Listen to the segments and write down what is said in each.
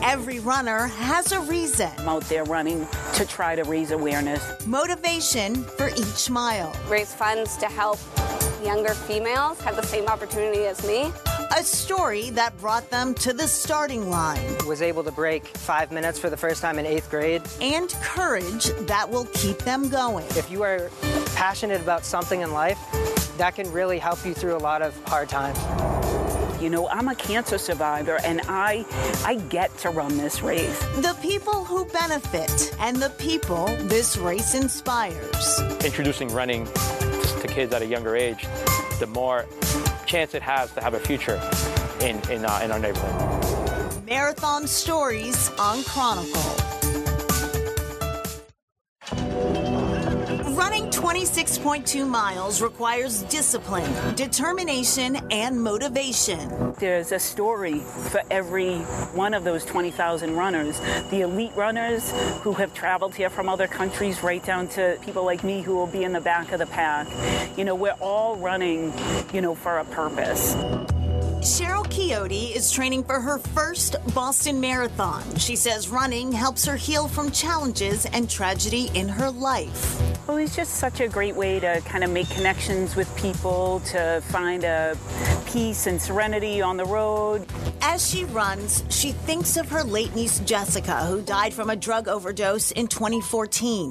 Every runner has a reason. I'm out there running to try to raise awareness. Motivation for each mile. Raise funds to help younger females have the same opportunity as me. A story that brought them to the starting line. Was able to break 5 minutes for the first time in 8th grade. And courage that will keep them going. If you are passionate about something in life, that can really help you through a lot of hard times. You know, I'm a cancer survivor, and I get to run this race. The people who benefit and the people this race inspires. Introducing running to kids at a younger age, the more chance it has to have a future in our neighborhood. Marathon Stories on Chronicle. Running 26.2 miles requires discipline, determination, and motivation. There's a story for every one of those 20,000 runners. The elite runners who have traveled here from other countries, right down to people like me who will be in the back of the pack. You know, we're all running, you know, for a purpose. Cheryl Quixote is training for her first Boston Marathon. She says running helps her heal from challenges and tragedy in her life. Well, it's just such a great way to kind of make connections with people, to find a peace and serenity on the road. As she runs, she thinks of her late niece Jessica, who died from a drug overdose in 2014.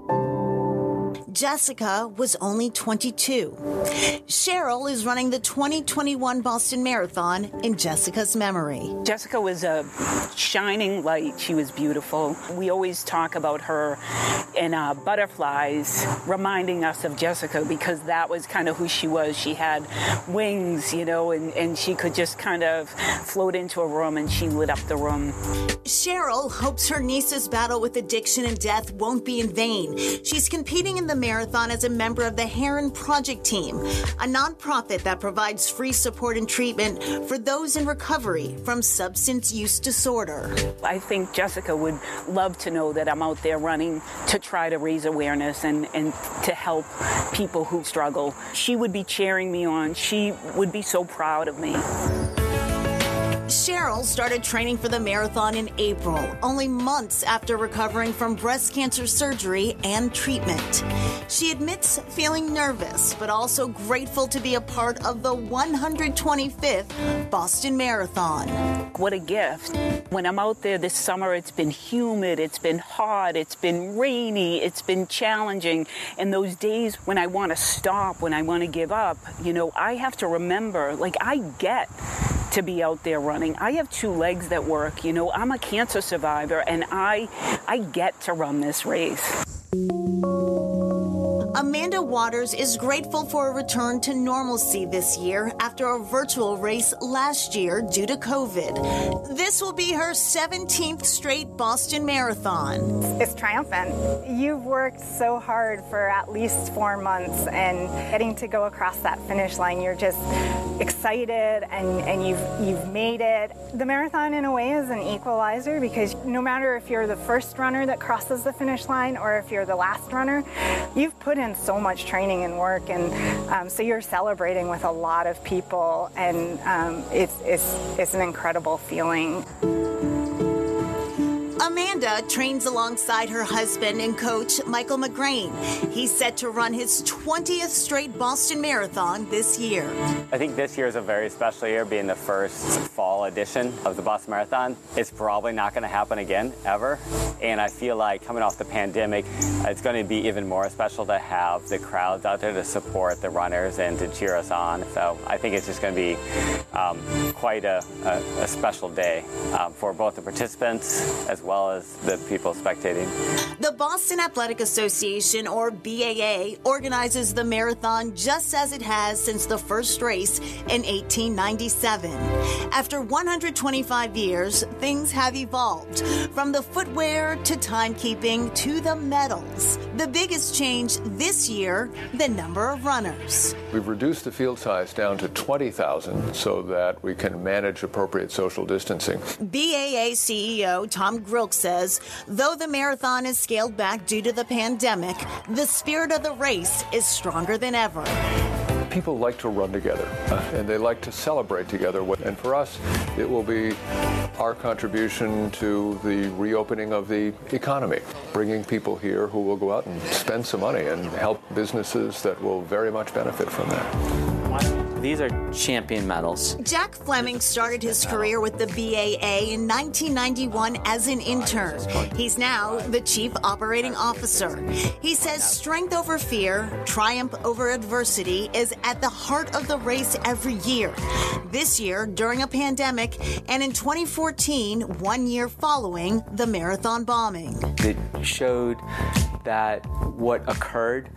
Jessica was only 22. Cheryl is running the 2021 Boston Marathon in Jessica's memory. Jessica was a shining light. She was beautiful. We always talk about her in butterflies, reminding us of Jessica, because that was kind of who she was. She had wings, you know, and she could just kind of float into a room, and she lit up the room. Cheryl hopes her niece's battle with addiction and death won't be in vain. She's competing in the marathon as a member of the Heron Project Team, a nonprofit that provides free support and treatment for those in recovery from substance use disorder. I think Jessica would love to know that I'm out there running to try to raise awareness and to help people who struggle. She would be cheering me on. She would be so proud of me. Cheryl started training for the marathon in April, only months after recovering from breast cancer surgery and treatment. She admits feeling nervous, but also grateful to be a part of the 125th Boston Marathon. What a gift. When I'm out there this summer, it's been humid, it's been hot, it's been rainy, it's been challenging. And those days when I want to stop, when I want to give up, you know, I have to remember, like, I get to be out there running. I have two legs that work. You know, I'm a cancer survivor, and I get to run this race. Amanda Waters is grateful for a return to normalcy this year after a virtual race last year due to COVID. This will be her 17th straight Boston Marathon. It's triumphant. You've worked so hard for at least 4 months, and getting to go across that finish line, you're just excited, and you've made it. The marathon, in a way, is an equalizer, because no matter if you're the first runner that crosses the finish line or if you're the last runner, you've put in so much training and work, and so you're celebrating with a lot of people, and it's an incredible feeling. Amanda trains alongside her husband and coach, Michael McGrain. He's set to run his 20th straight Boston Marathon this year. I think this year is a very special year, being the first fall edition of the Boston Marathon. It's probably not going to happen again, ever. And I feel like coming off the pandemic, it's going to be even more special to have the crowds out there to support the runners and to cheer us on. So I think it's just going to be quite a special day for both the participants as well as the people spectating. The Boston Athletic Association, or BAA, organizes the marathon just as it has since the first race in 1897. After 125 years, things have evolved, from the footwear to timekeeping to the medals. The biggest change this year, the number of runners. We've reduced the field size down to 20,000 so that we can manage appropriate social distancing. BAA CEO Tom Grilk says, though the marathon is scaled back due to the pandemic, the spirit of the race is stronger than ever. people like to run together, and they like to celebrate together. And for us, it will be our contribution to the reopening of the economy, bringing people here who will go out and spend some money and help businesses that will very much benefit from that. These are champion medals. Jack Fleming started his career with the BAA in 1991 as an intern. He's now the Chief Operating Officer. He says strength over fear, triumph over adversity is at the heart of the race every year. This year, during a pandemic, and in 2014, 1 year following the marathon bombing. It showed that what occurred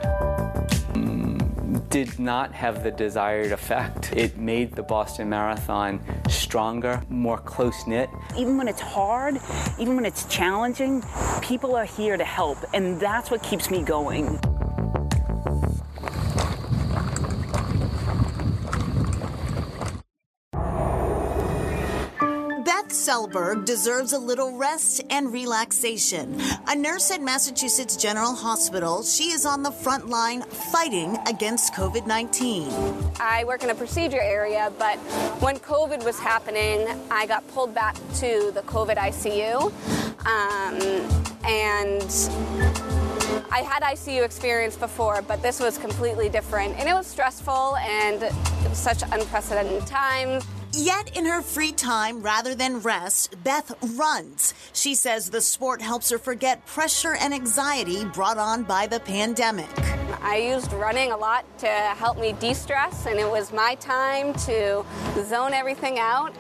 did not have the desired effect. It made the Boston Marathon stronger, more close-knit. Even when it's hard, even when it's challenging, people are here to help, and that's what keeps me going. Selberg deserves a little rest and relaxation. A nurse at Massachusetts General Hospital, she is on the front line fighting against COVID-19. I work in a procedure area, but when COVID was happening, I got pulled back to the COVID ICU. And I had ICU experience before, but this was completely different. And it was stressful, and it was such unprecedented times. Yet in her free time, rather than rest, Beth runs. She says the sport helps her forget pressure and anxiety brought on by the pandemic. I used running a lot to help me de-stress, and it was my time to zone everything out.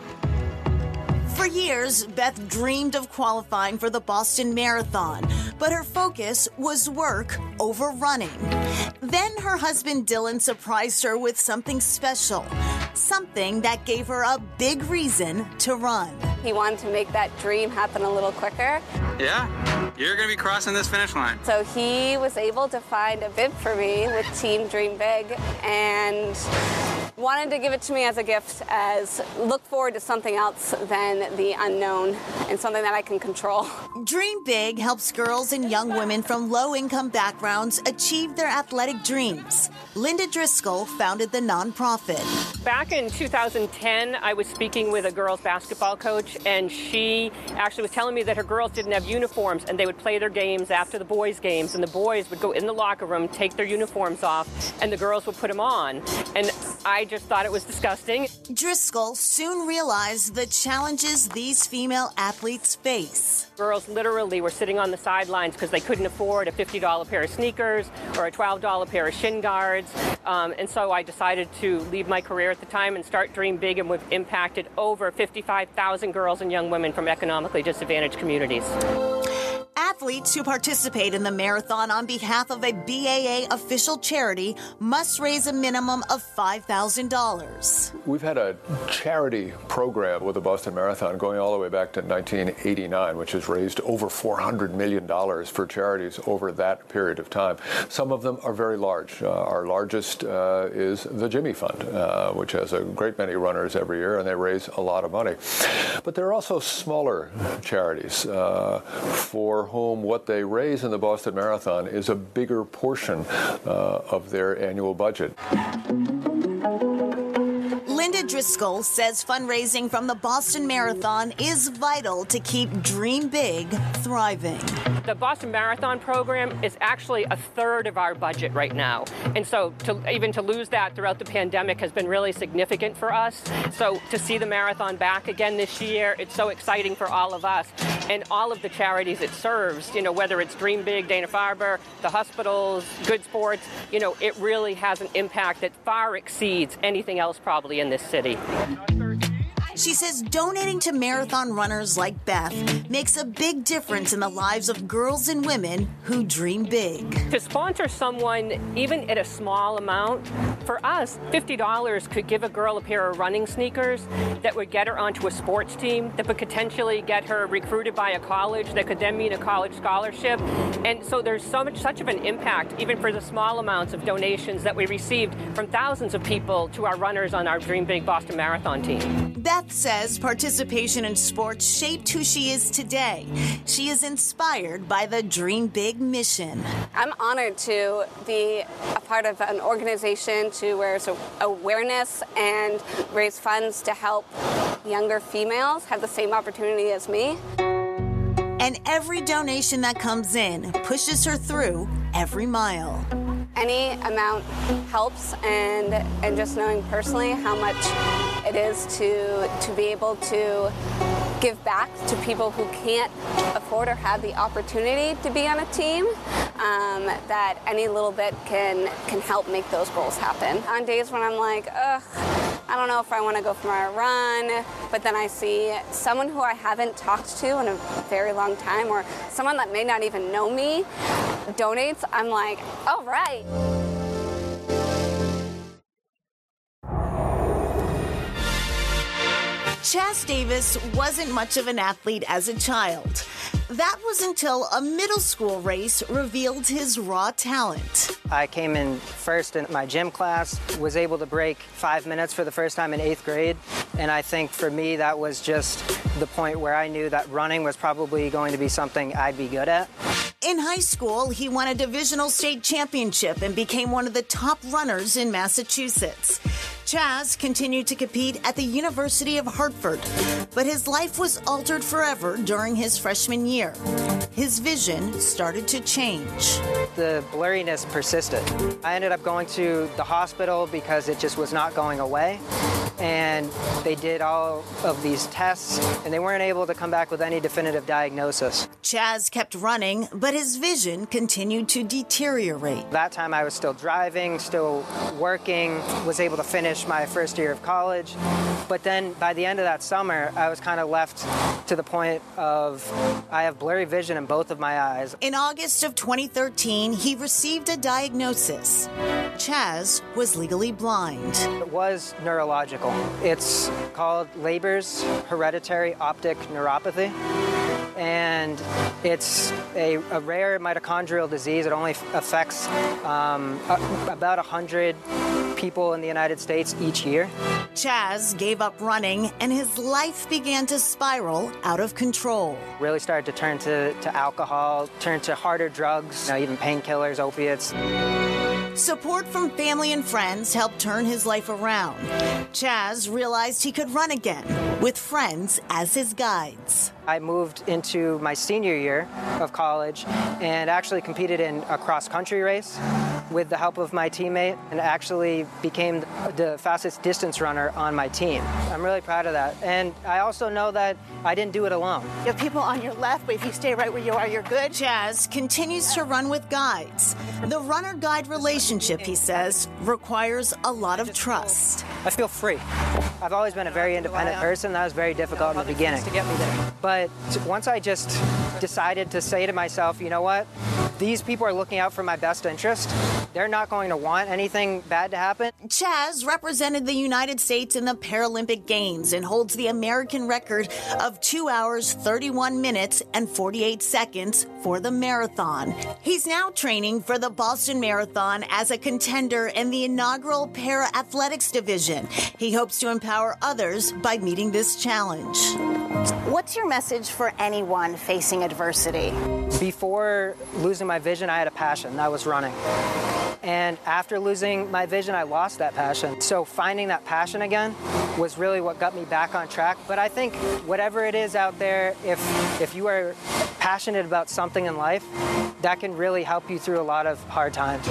For years, Beth dreamed of qualifying for the Boston Marathon, but her focus was work over running. Then her husband Dylan surprised her with something special, something that gave her a big reason to run. He wanted to make that dream happen a little quicker. Yeah, you're going to be crossing this finish line. So he was able to find a bib for me with Team Dream Big and wanted to give it to me as a gift, as look forward to something else than the unknown and something that I can control. Dream Big helps girls and young women from low-income backgrounds achieve their athletic dreams. Linda Driscoll founded the nonprofit. Back in 2010, I was speaking with a girls basketball coach, and she actually was telling me that her girls didn't have uniforms, and they would play their games after the boys' games, and the boys would go in the locker room, take their uniforms off, and the girls would put them on. And I just thought it was disgusting. Driscoll soon realized the challenges these female athletes face. Girls literally were sitting on the sidelines because they couldn't afford a $50 pair of sneakers or a $12 pair of shin guards. And so I decided to leave my career at the time and start Dream Big, and we've impacted over 55,000 girls and young women from economically disadvantaged communities. Athletes who participate in the marathon on behalf of a BAA official charity must raise a minimum of $5,000. We've had a charity program with the Boston Marathon going all the way back to 1989, which has raised over $400 million for charities over that period of time. Some of them are very large. Our largest is the Jimmy Fund, which has a great many runners every year, and they raise a lot of money. But there are also smaller charities for whom what they raise in the Boston Marathon is a bigger portion of their annual budget. Linda Driscoll says fundraising from the Boston Marathon is vital to keep Dream Big thriving. The Boston Marathon program is actually a third of our budget right now. And so to lose that throughout the pandemic has been really significant for us. So to see the marathon back again this year, it's so exciting for all of us. And all of the charities it serves, whether it's Dream Big, Dana-Farber, the hospitals, Good Sports, it really has an impact that far exceeds anything else probably in this city. She says donating to marathon runners like Beth makes a big difference in the lives of girls and women who dream big. To sponsor someone, even at a small amount, for us, $50 could give a girl a pair of running sneakers that would get her onto a sports team, that would potentially get her recruited by a college, that could then mean a college scholarship. And so there's such of an impact, even for the small amounts of donations that we received from thousands of people to our runners on our Dream Big Boston Marathon team. Beth Beth says participation in sports shaped who she is today. She is inspired by the Dream Big mission. I'm honored to be a part of an organization to raise awareness and raise funds to help younger females have the same opportunity as me. And every donation that comes in pushes her through every mile. Any amount helps, and just knowing personally how much it is to be able to give back to people who can't afford or have the opportunity to be on a team, that any little bit can help make those goals happen. On days when I'm like, ugh, I don't know if I want to go for a run, but then I see someone who I haven't talked to in a very long time, or someone that may not even know me donates, I'm like, all right. Chaz Davis wasn't much of an athlete as a child. That was until a middle school race revealed his raw talent. I came in first in my gym class, was able to break 5 minutes for the first time in 8th grade. And I think for me, that was just the point where I knew that running was probably going to be something I'd be good at. In high school, he won a divisional state championship and became one of the top runners in Massachusetts. Chaz continued to compete at the University of Hartford, but his life was altered forever during his freshman year. His vision started to change. The blurriness persisted. I ended up going to the hospital because it just was not going away. And they did all of these tests, and they weren't able to come back with any definitive diagnosis. Chaz kept running, but his vision continued to deteriorate. That time I was still driving, still working, was able to finish my first year of college. But then by the end of that summer, I was kind of left to the point of I have blurry vision in both of my eyes. In August of 2013, he received a diagnosis. Chaz was legally blind. It was neurological. It's called Leber's hereditary optic neuropathy. And it's a rare mitochondrial disease. It only affects about 100 people in the United States each year. Chaz gave up running, and his life began to spiral out of control. Really started to turn to alcohol, turn to harder drugs, even painkillers, opiates. Support from family and friends helped turn his life around. Chaz realized he could run again, with friends as his guides. I moved into my senior year of college and actually competed in a cross-country race with the help of my teammate, and actually became the fastest distance runner on my team. I'm really proud of that. And I also know that I didn't do it alone. You have people on your left, but if you stay right where you are, you're good. Chaz continues to run with guides. The runner-guide relationship, he says, requires a lot of trust. I feel free. I've always been a very independent person. That was very difficult in the beginning. But once I just decided to say to myself, you know what? These people are looking out for my best interest. They're not going to want anything bad to happen. Chaz represented the United States in the Paralympic Games and holds the American record of 2 hours, 31 minutes, and 48 seconds for the marathon. He's now training for the Boston Marathon as a contender in the inaugural para-athletics division. He hopes to empower others by meeting this challenge. What's your message for anyone facing adversity? Before losing my vision, I had a passion. That was running. And after losing my vision, I lost that passion. So finding that passion again was really what got me back on track. But I think whatever it is out there, if you are passionate about something in life, that can really help you through a lot of hard times.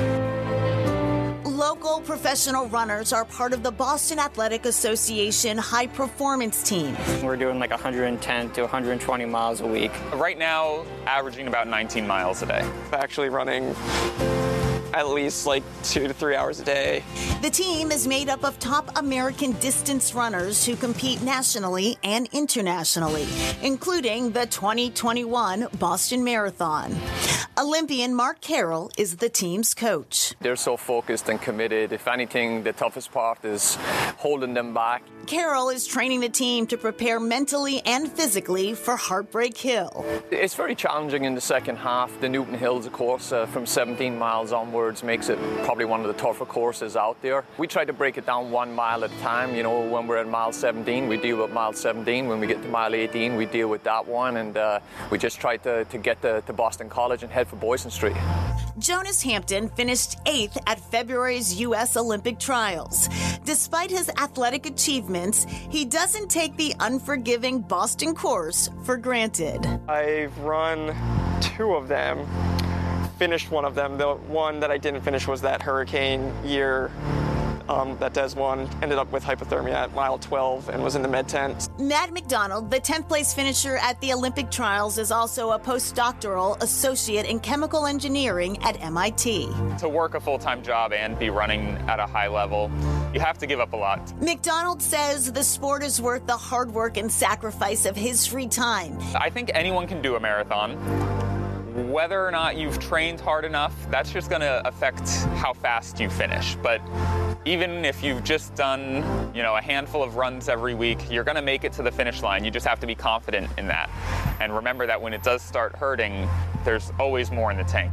Local professional runners are part of the Boston Athletic Association high performance team. We're doing like 110 to 120 miles a week. Right now, averaging about 19 miles a day. Actually running at least like 2 to 3 hours a day. The team is made up of top American distance runners who compete nationally and internationally, including the 2021 Boston Marathon. Olympian Mark Carroll is the team's coach. They're so focused and committed. If anything, the toughest part is holding them back. Carroll is training the team to prepare mentally and physically for Heartbreak Hill. It's very challenging in the second half. The Newton Hills, of course, from 17 miles onwards makes it probably one of the tougher courses out there. We try to break it down 1 mile at a time. You know, when we're at mile 17, we deal with mile 17. When we get to mile 18, we deal with that one. And we just try to get to Boston College and head for Boyson Street. Jonas Hampton finished 8th at February's U.S. Olympic trials. Despite his athletic achievements, he doesn't take the unforgiving Boston course for granted. I've run 2 of them, finished one of them. The one that I didn't finish was that hurricane year that Des won. Ended up with hypothermia at mile 12 and was in the med tent. Matt McDonald, the 10th place finisher at the Olympic trials, is also a postdoctoral associate in chemical engineering at MIT. To work a full-time job and be running at a high level, you have to give up a lot. McDonald says the sport is worth the hard work and sacrifice of his free time. I think anyone can do a marathon. Whether or not you've trained hard enough, that's just going to affect how fast you finish. But even if you've just done, a handful of runs every week, you're going to make it to the finish line. You just have to be confident in that. And remember that when it does start hurting, there's always more in the tank.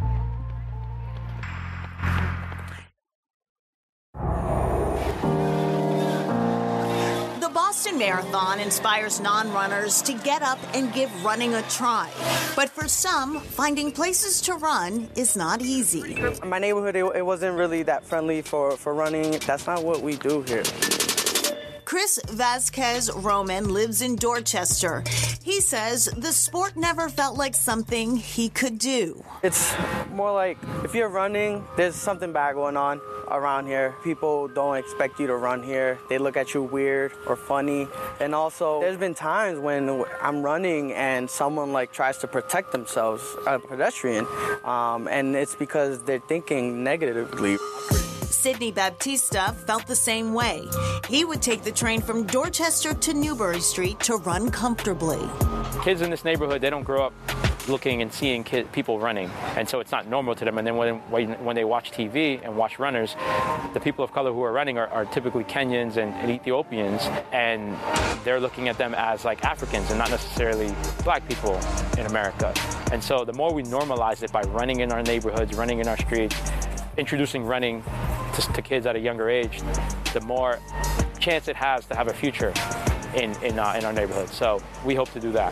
The Boston Marathon inspires non-runners to get up and give running a try. But for some, finding places to run is not easy. My neighborhood, it wasn't really that friendly for running. That's not what we do here. Chris Vasquez Roman lives in Dorchester. He says the sport never felt like something he could do. It's more like if you're running, there's something bad going on around here. People don't expect you to run here. They look at you weird or funny. And also, there's been times when I'm running and someone tries to protect themselves, a pedestrian, and it's because they're thinking negatively. Sidney Baptista felt the same way. He would take the train from Dorchester to Newbury Street to run comfortably. Kids in this neighborhood, they don't grow up looking and seeing people running, and so it's not normal to them. And then when they watch TV and watch runners, the people of color who are running are typically Kenyans and Ethiopians, and they're looking at them as Africans and not necessarily black people in America. And so the more we normalize it by running in our neighborhoods, running in our streets, introducing running to kids at a younger age, the more chance it has to have a future in our neighborhood. So we hope to do that.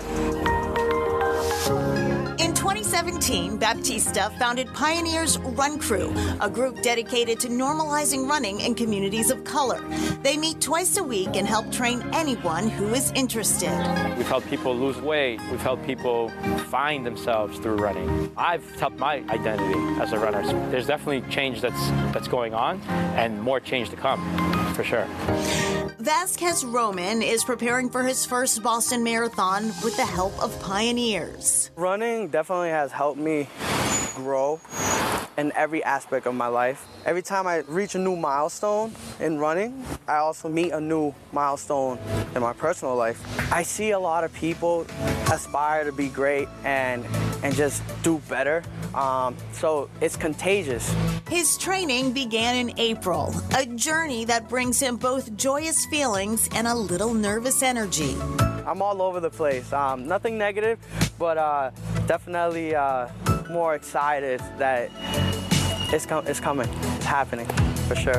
In 2017, Baptista founded Pioneers Run Crew, a group dedicated to normalizing running in communities of color. They meet twice a week and help train anyone who is interested. We've helped people lose weight. We've helped people find themselves through running. I've helped my identity as a runner. There's definitely change that's going on, and more change to come, for sure. Vasquez Roman is preparing for his first Boston Marathon with the help of Pioneers. Running definitely has helped me grow in every aspect of my life. Every time I reach a new milestone in running, I also meet a new milestone in my personal life. I see a lot of people aspire to be great and just do better. So it's contagious. His training began in April, a journey that brings him both joyous feelings and a little nervous energy. I'm all over the place. Nothing negative, but definitely more excited that it's coming. It's happening, for sure.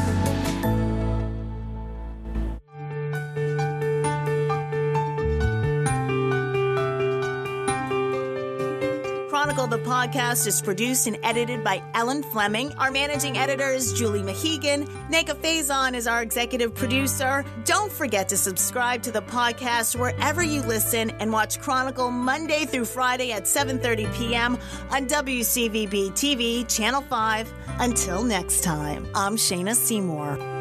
Chronicle, the podcast, is produced and edited by Ellen Fleming. Our managing editor is Julie Mahegan. Neka Faison is our executive producer. Don't forget to subscribe to the podcast wherever you listen and watch Chronicle Monday through Friday at 7:30 p.m. on WCVB TV, Channel 5. Until next time, I'm Shayna Seymour.